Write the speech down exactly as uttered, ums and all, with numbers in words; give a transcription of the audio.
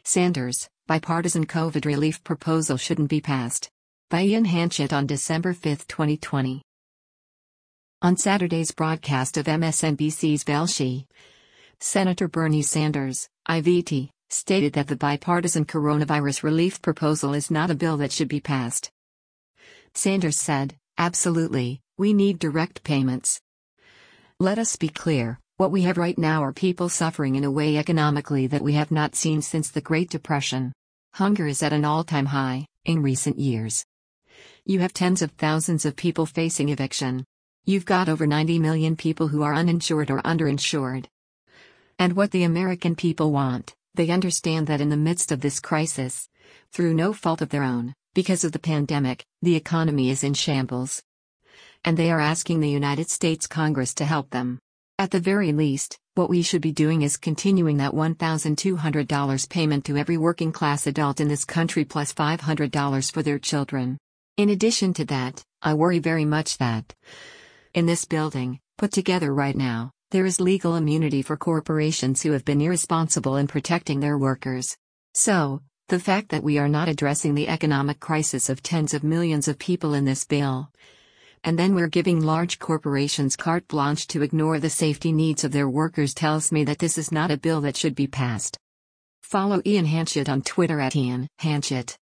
Sanders, bipartisan COVID relief proposal shouldn't be passed. By Ian Hanchett on December fifth, twenty twenty. On Saturday's broadcast of M S N B C's Velshi, Senator Bernie Sanders, I V T, stated that the bipartisan coronavirus relief proposal is not a bill that should be passed. Sanders said, "Absolutely, we need direct payments. Let us be clear, what we have right now are people suffering in a way economically that we have not seen since the Great Depression. Hunger is at an all-time high, in recent years. You have tens of thousands of people facing eviction. You've got over ninety million people who are uninsured or underinsured. And what the American people want, they understand that in the midst of this crisis, through no fault of their own, because of the pandemic, the economy is in shambles. And they are asking the United States Congress to help them. At the very least, what we should be doing is continuing that one thousand two hundred dollars payment to every working class adult in this country plus five hundred dollars for their children. In addition to that, I worry very much that, in this building, put together right now, there is legal immunity for corporations who have been irresponsible in protecting their workers. So, the fact that we are not addressing the economic crisis of tens of millions of people in this bill, and then we're giving large corporations carte blanche to ignore the safety needs of their workers tells me that this is not a bill that should be passed." Follow Ian Hanchett on Twitter at Ian Hanchett.